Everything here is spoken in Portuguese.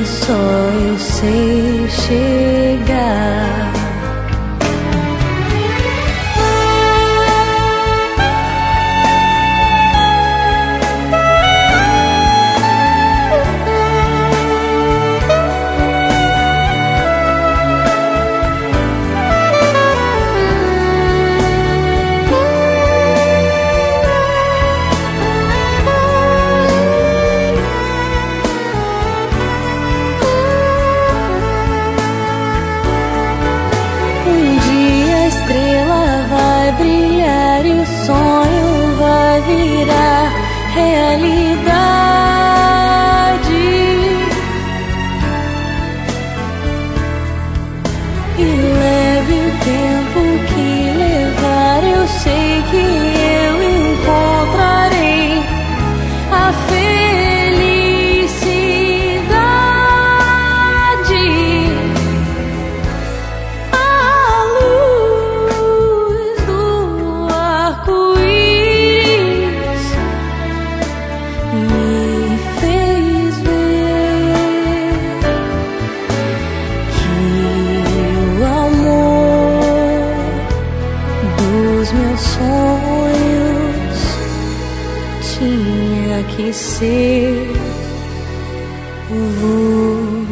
só eu sei chegar. Brilhar e o sonho vai virar realidade. E leve o tempo que levar, eu sei que eu encontrarei a felicidade. A luz do arco-íris me fez ver que o amor dos meus sonhos tinha que ser você.